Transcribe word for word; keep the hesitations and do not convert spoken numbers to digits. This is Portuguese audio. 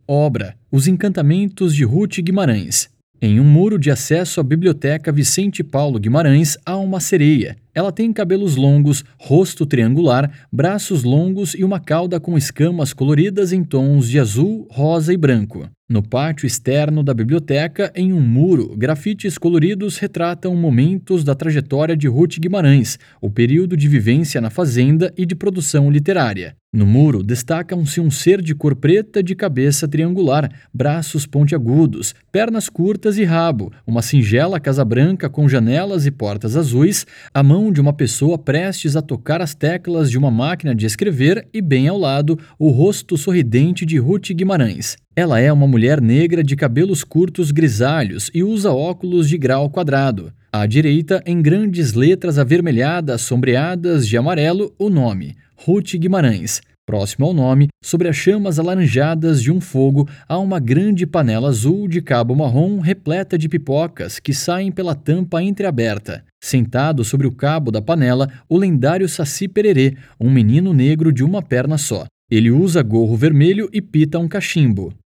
Obra: Os Encantamentos de Ruth Guimarães. Em um muro de acesso à Biblioteca Vicente Paulo Guimarães há uma sereia. Ela tem cabelos longos, rosto triangular, braços longos e uma cauda com escamas coloridas em tons de azul, rosa e branco. No pátio externo da biblioteca, em um muro, grafites coloridos retratam momentos da trajetória de Ruth Guimarães, o período de vivência na fazenda e de produção literária. No muro, destacam-se um ser de cor preta de cabeça triangular, braços pontiagudos, pernas curtas e rabo, uma singela casa branca com janelas e portas azuis, a mão de uma pessoa prestes a tocar as teclas de uma máquina de escrever e, bem ao lado, o rosto sorridente de Ruth Guimarães. Ela é uma mulher negra de cabelos curtos grisalhos e usa óculos de grau quadrado. À direita, em grandes letras avermelhadas sombreadas de amarelo, o nome: Ruth Guimarães. Próximo ao nome, sobre as chamas alaranjadas de um fogo, há uma grande panela azul de cabo marrom repleta de pipocas que saem pela tampa entreaberta. Sentado sobre o cabo da panela, o lendário Saci Pererê, um menino negro de uma perna só. Ele usa gorro vermelho e pita um cachimbo.